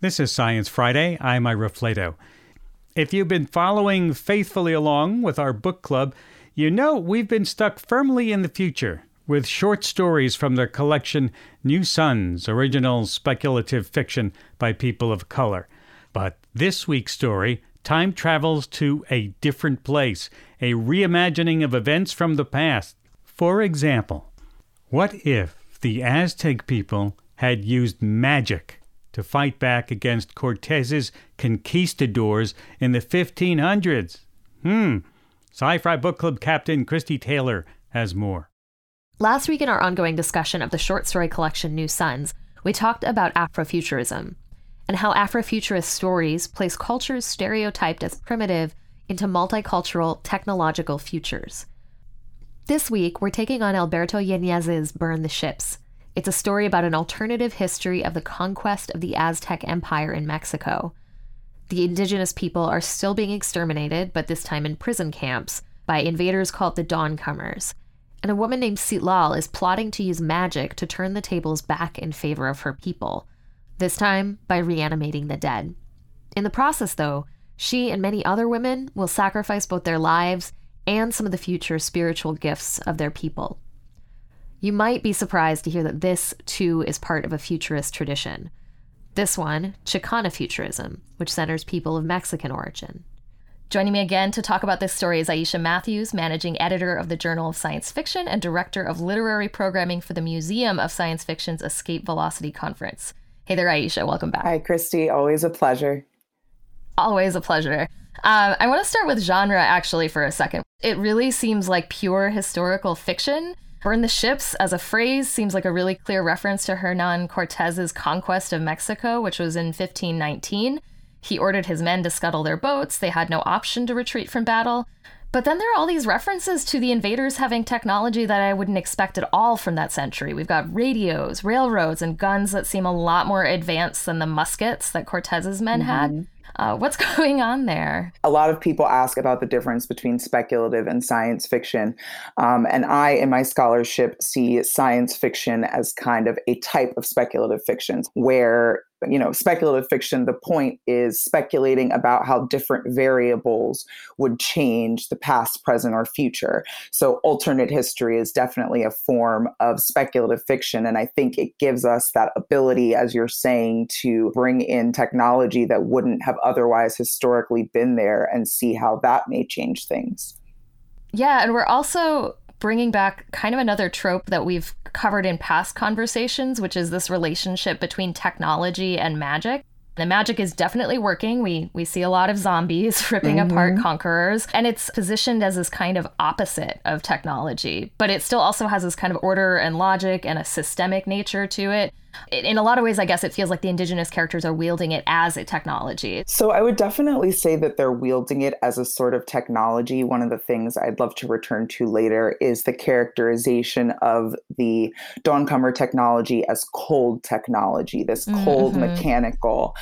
This is Science Friday. I'm Ira Flato. If you've been following faithfully along with our book club, you know we've been stuck firmly in the future with short stories from the collection New Suns, original speculative fiction by people of color. But this week's story, time travels to a different place, a reimagining of events from the past. For example, what if the Aztec people had used magic to fight back against Cortez's conquistadors in the 1500s? Sci-Fi Book Club Captain Christy Taylor has more. Last week in our ongoing discussion of the short story collection New Suns, we talked about Afrofuturism and how Afrofuturist stories place cultures stereotyped as primitive into multicultural technological futures. This week, we're taking on Alberto Yanez's Burn the Ships. It's a story about an alternative history of the conquest of the Aztec Empire in Mexico. The indigenous people are still being exterminated, but this time in prison camps, by invaders called the Dawncomers. And a woman named Citlal is plotting to use magic to turn the tables back in favor of her people, this time by reanimating the dead. In the process, though, she and many other women will sacrifice both their lives and some of the future spiritual gifts of their people. You might be surprised to hear that this, too, is part of a futurist tradition. This one, Chicana futurism, which centers people of Mexican origin. Joining me again to talk about this story is Aisha Matthews, managing editor of the Journal of Science Fiction and director of literary programming for the Museum of Science Fiction's Escape Velocity Conference. Hey there, Aisha. Welcome back. Hi, Christy. Always a pleasure. Always a pleasure. I want to start with genre, actually, for a second. It really seems like pure historical fiction. Burn the Ships as a phrase seems like a really clear reference to Hernan Cortez's conquest of Mexico, which was in 1519. He ordered his men to scuttle their boats. They had no option to retreat from battle. But then there are all these references to the invaders having technology that I wouldn't expect at all from that century. We've got radios, railroads, and guns that seem a lot more advanced than the muskets that Cortez's men had. What's going on there? A lot of people ask about the difference between speculative and science fiction. And I, in my scholarship, see science fiction as kind of a type of speculative fiction where, speculative fiction, the point is speculating about how different variables would change the past, present, or future. So alternate history is definitely a form of speculative fiction. And I think it gives us that ability, as you're saying, to bring in technology that wouldn't have otherwise historically been there and see how that may change things. Yeah, and we're also bringing back kind of another trope that we've covered in past conversations, which is this relationship between technology and magic. The magic is definitely working. We see a lot of zombies ripping apart conquerors, and it's positioned as this kind of opposite of technology, but it still also has this kind of order and logic and a systemic nature to it. In a lot of ways, I guess it feels like the indigenous characters are wielding it as a technology. So I would definitely say that they're wielding it as a sort of technology. One of the things I'd love to return to later is the characterization of the Dawncomer technology as cold technology, this cold mechanical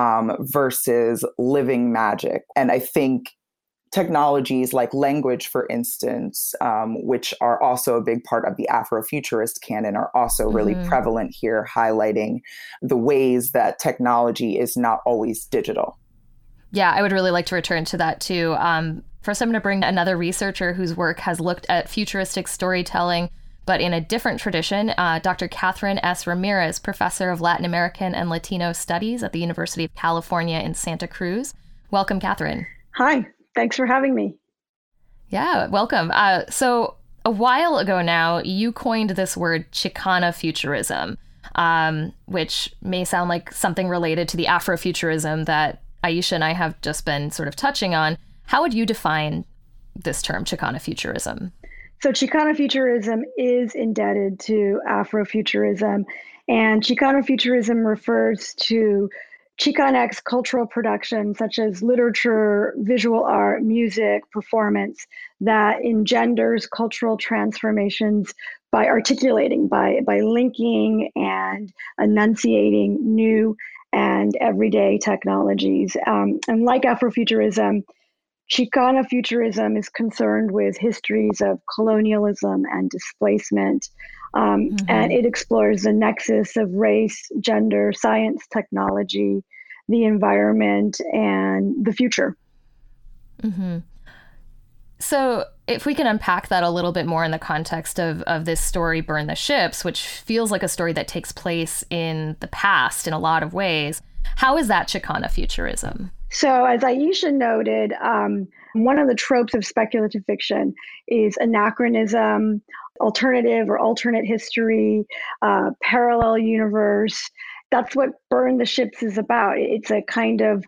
versus living magic. And I think technologies like language, for instance, which are also a big part of the Afrofuturist canon, are also really prevalent here, highlighting the ways that technology is not always digital. Yeah, I would really like to return to that too. First, I'm going to bring another researcher whose work has looked at futuristic storytelling, but in a different tradition, Dr. Catherine S. Ramirez, professor of Latin American and Latino studies at the University of California in Santa Cruz. Welcome, Catherine. Hi. Thanks for having me. Yeah, welcome. So a while ago now, you coined this word Chicana futurism, which may sound like something related to the Afrofuturism that Aisha and I have just been sort of touching on. How would you define this term, Chicana futurism? So Chicana futurism is indebted to Afrofuturism, and Chicana futurism refers to Chicanx cultural production, such as literature, visual art, music, performance, that engenders cultural transformations by articulating, by linking and enunciating new and everyday technologies. And like Afrofuturism, Chicana futurism is concerned with histories of colonialism and displacement. And it explores the nexus of race, gender, science, technology, the environment, and the future. Mm-hmm. So if we can unpack that a little bit more in the context of this story, Burn the Ships, which feels like a story that takes place in the past in a lot of ways, how is that Chicana futurism? So as Aisha noted, one of the tropes of speculative fiction is anachronism, alternative or alternate history, parallel universe. That's what Burn the Ships is about. It's a kind of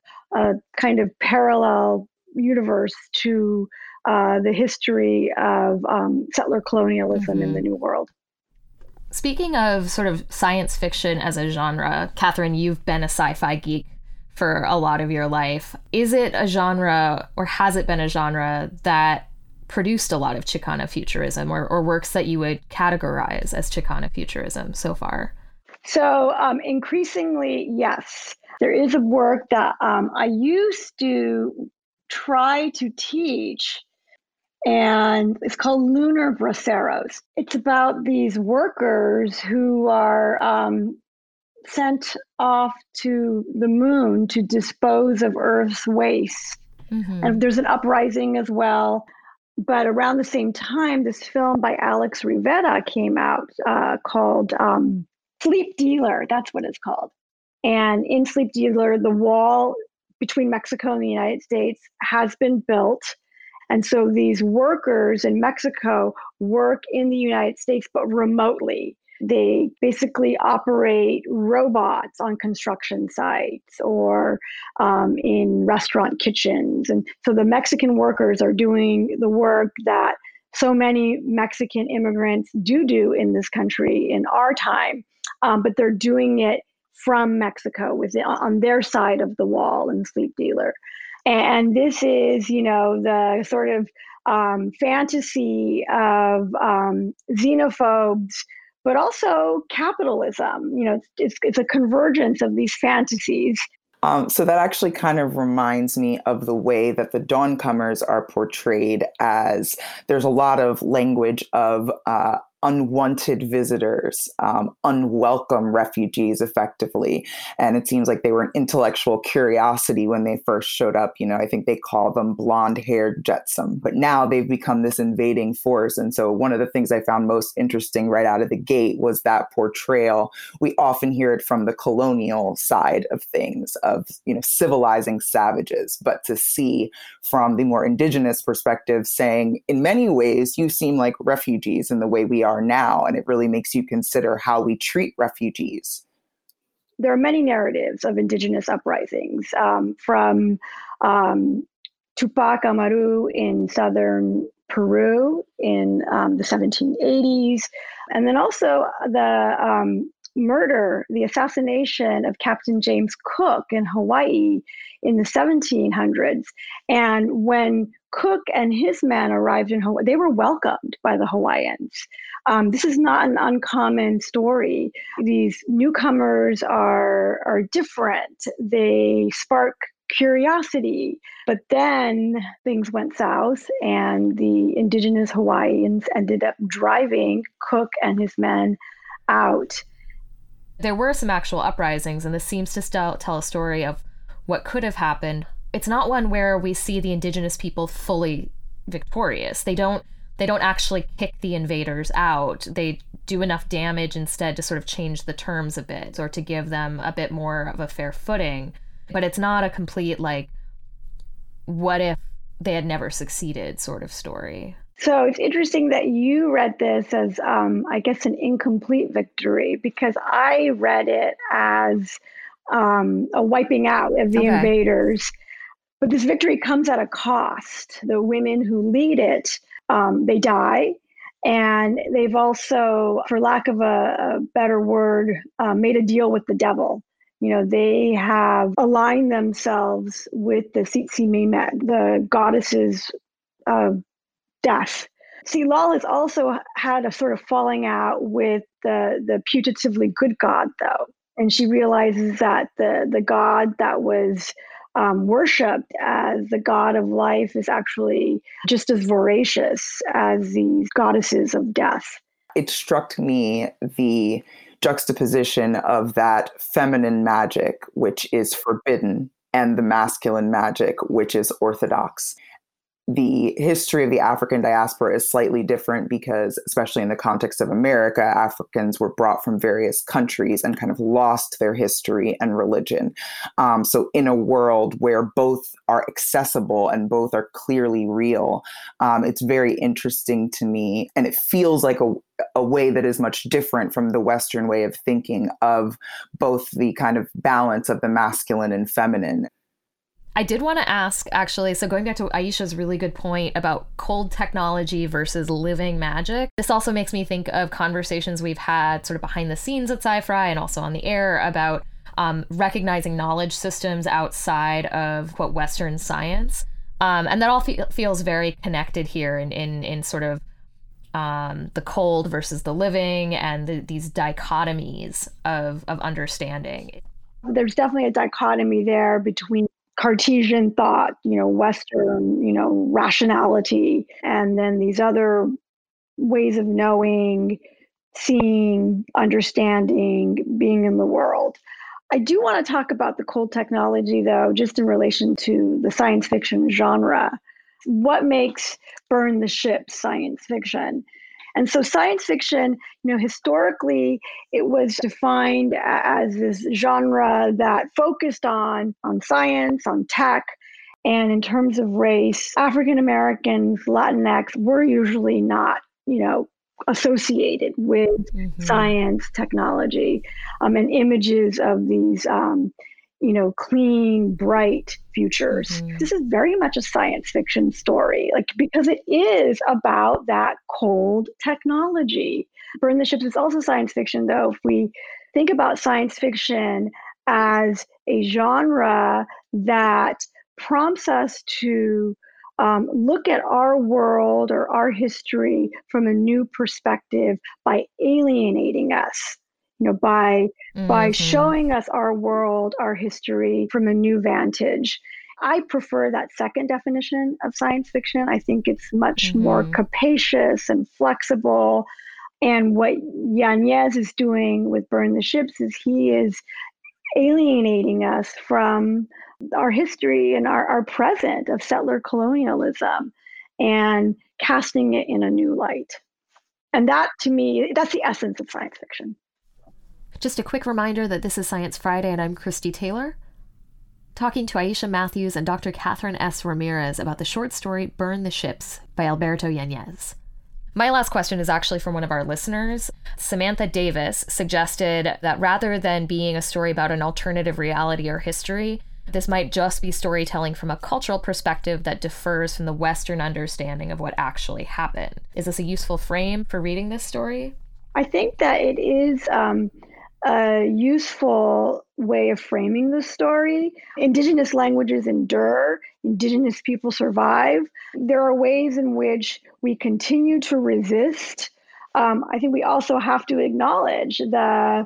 parallel universe to the history of settler colonialism in the New World. Speaking of sort of science fiction as a genre, Catherine, you've been a sci-fi geek for a lot of your life. Is it a genre, or has it been a genre that produced a lot of Chicana futurism, or works that you would categorize as Chicana futurism so far? So increasingly, yes. There is a work that I used to try to teach, and it's called Lunar Braceros. It's about these workers who are sent off to the moon to dispose of Earth's waste. And there's an uprising as well. But around the same time, this film by Alex Rivera came out called Sleep Dealer. That's what it's called. And in Sleep Dealer, the wall between Mexico and the United States has been built. And so these workers in Mexico work in the United States, but remotely. They basically operate robots on construction sites or in restaurant kitchens. And so the Mexican workers are doing the work that so many Mexican immigrants do in this country in our time, but they're doing it from Mexico on their side of the wall in Sleep Dealer. And this is, the sort of fantasy of xenophobes, but also capitalism. It's a convergence of these fantasies. So that actually kind of reminds me of the way that the Dawncomers are portrayed, as there's a lot of language of unwanted visitors, unwelcome refugees, effectively. And it seems like they were an intellectual curiosity when they first showed up. I think they call them blonde-haired jetsam, but now they've become this invading force. And so one of the things I found most interesting right out of the gate was that portrayal. We often hear it from the colonial side of things, of, civilizing savages, but to see from the more indigenous perspective saying, in many ways, you seem like refugees in the way we are now, and it really makes you consider how we treat refugees. There are many narratives of indigenous uprisings, from Tupac Amaru in southern Peru in the 1780s, and then also the the assassination of Captain James Cook in Hawaii in the 1700s. And when Cook and his men arrived in Hawaii, they were welcomed by the Hawaiians. This is not an uncommon story. These newcomers are different. They spark curiosity, but then things went south, and the indigenous Hawaiians ended up driving Cook and his men out. There were some actual uprisings, and this seems to tell a story of what could have happened. It's not one where we see the indigenous people fully victorious. They don't actually kick the invaders out. They do enough damage instead to sort of change the terms a bit, or to give them a bit more of a fair footing. But it's not a complete, what if they had never succeeded sort of story. So it's interesting that you read this as, I guess, an incomplete victory, because I read it as a wiping out of the invaders. But this victory comes at a cost. The women who lead it, they die. And they've also, for lack of a better word, made a deal with the devil. They have aligned themselves with the Tsitsi Mimet, the goddesses of death. Silal has also had a sort of falling out with the putatively good god, though. And she realizes that the god that was worshipped as the god of life is actually just as voracious as these goddesses of death. It struck me the juxtaposition of that feminine magic, which is forbidden, and the masculine magic, which is orthodox. The history of the African diaspora is slightly different because, especially in the context of America, Africans were brought from various countries and kind of lost their history and religion. So in a world where both are accessible and both are clearly real, it's very interesting to me. And it feels like a way that is much different from the Western way of thinking of both the kind of balance of the masculine and feminine. I did want to ask, actually, so going back to Aisha's really good point about cold technology versus living magic, this also makes me think of conversations we've had sort of behind the scenes at Sci-Fi and also on the air about recognizing knowledge systems outside of Western science. And that all feels very connected here in sort of the cold versus the living and these dichotomies of understanding. There's definitely a dichotomy there between Cartesian thought, Western, rationality, and then these other ways of knowing, seeing, understanding, being in the world. I do want to talk about the cold technology, though, just in relation to the science fiction genre. What makes Burn the Ships science fiction? And so science fiction, historically, it was defined as this genre that focused on science, on tech. And in terms of race, African Americans, Latinx were usually not, associated with science, technology, and images of these, clean, bright futures. This is very much a science fiction story, because it is about that cold technology. Burn the Ships is also science fiction, though. If we think about science fiction as a genre that prompts us to look at our world or our history from a new perspective by alienating us. By showing us our world, our history from a new vantage. I prefer that second definition of science fiction. I think it's much more capacious and flexible. And what Yanez is doing with Burn the Ships is he is alienating us from our history and our present of settler colonialism and casting it in a new light. And that, to me, that's the essence of science fiction. Just a quick reminder that this is Science Friday and I'm Christy Taylor, talking to Aisha Matthews and Dr. Catherine S. Ramirez about the short story Burn the Ships by Alberto Yanez. My last question is actually from one of our listeners. Samantha Davis suggested that rather than being a story about an alternative reality or history, this might just be storytelling from a cultural perspective that differs from the Western understanding of what actually happened. Is this a useful frame for reading this story? I think that it is a useful way of framing the story. Indigenous languages endure, Indigenous people survive. There are ways in which we continue to resist. I think we also have to acknowledge the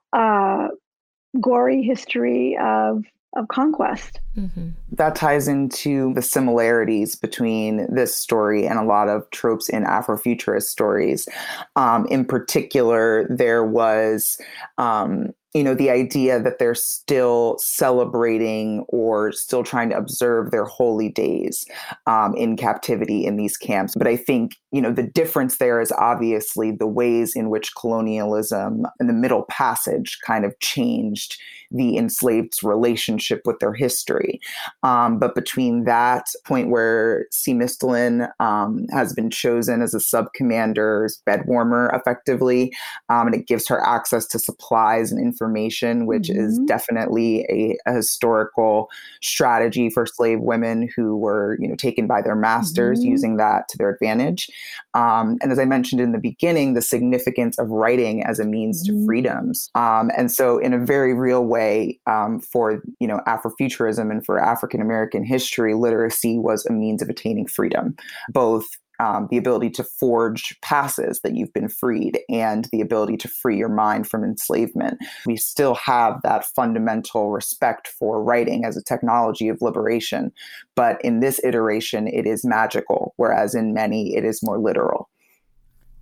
gory history of conquest. That ties into the similarities between this story and a lot of tropes in Afrofuturist stories. In particular, there was, the idea that they're still celebrating or still trying to observe their holy days in captivity in these camps. But I think, the difference there is obviously the ways in which colonialism and the Middle Passage kind of changed the enslaved's relationship with their history. But between that point where Semistalin has been chosen as a sub-commander's bedwarmer effectively, and it gives her access to supplies and information, which is definitely a historical strategy for slave women who were, taken by their masters, using that to their advantage. And as I mentioned in the beginning, the significance of writing as a means to freedoms. And so in a very real way, for, Afrofuturism and for African American history, literacy was a means of attaining freedom, both the ability to forge passes that you've been freed and the ability to free your mind from enslavement. We still have that fundamental respect for writing as a technology of liberation, but in this iteration, it is magical, whereas in many, it is more literal.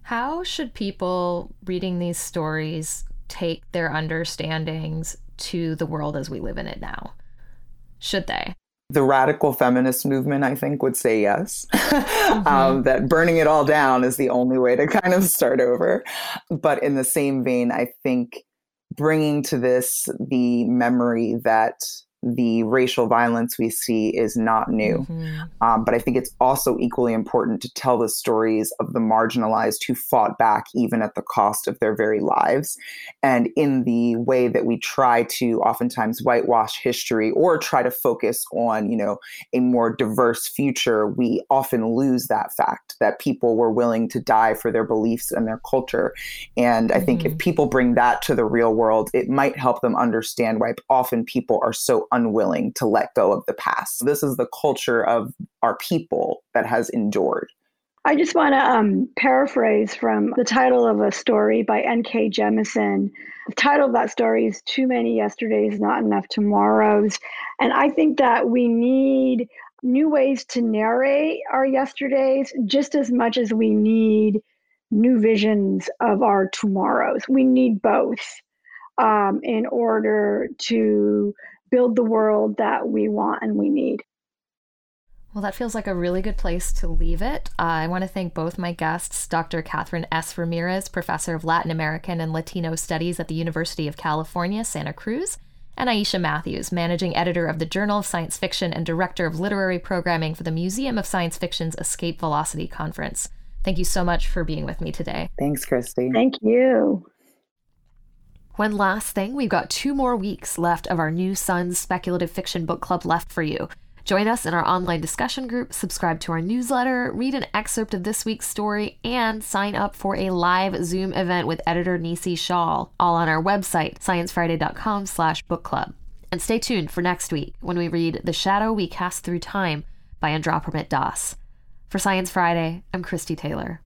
How should people reading these stories take their understandings to the world as we live in it now? Should they? The radical feminist movement, I think, would say yes. That burning it all down is the only way to kind of start over. But in the same vein, I think bringing to this the memory that the racial violence we see is not new. But I think it's also equally important to tell the stories of the marginalized who fought back even at the cost of their very lives. And in the way that we try to oftentimes whitewash history or try to focus on, a more diverse future, we often lose that fact that people were willing to die for their beliefs and their culture. And I think if people bring that to the real world, it might help them understand why often people are so unwilling to let go of the past. This is the culture of our people that has endured. I just want to paraphrase from the title of a story by N.K. Jemisin. The title of that story is Too Many Yesterdays, Not Enough Tomorrows. And I think that we need new ways to narrate our yesterdays just as much as we need new visions of our tomorrows. We need both in order to build the world that we want and we need. Well, that feels like a really good place to leave it. I want to thank both my guests, Dr. Catherine S. Ramirez, Professor of Latin American and Latino Studies at the University of California, Santa Cruz, and Aisha Matthews, Managing Editor of the Journal of Science Fiction and Director of Literary Programming for the Museum of Science Fiction's Escape Velocity Conference. Thank you so much for being with me today. Thanks, Christy. Thank you. One last thing, we've got 2 more weeks left of our New Suns Speculative Fiction Book Club left for you. Join us in our online discussion group, subscribe to our newsletter, read an excerpt of this week's story, and sign up for a live Zoom event with editor Nisi Shawl, all on our website, sciencefriday.com/bookclub. And stay tuned for next week when we read The Shadow We Cast Through Time by Androprimit Das. For Science Friday, I'm Christy Taylor.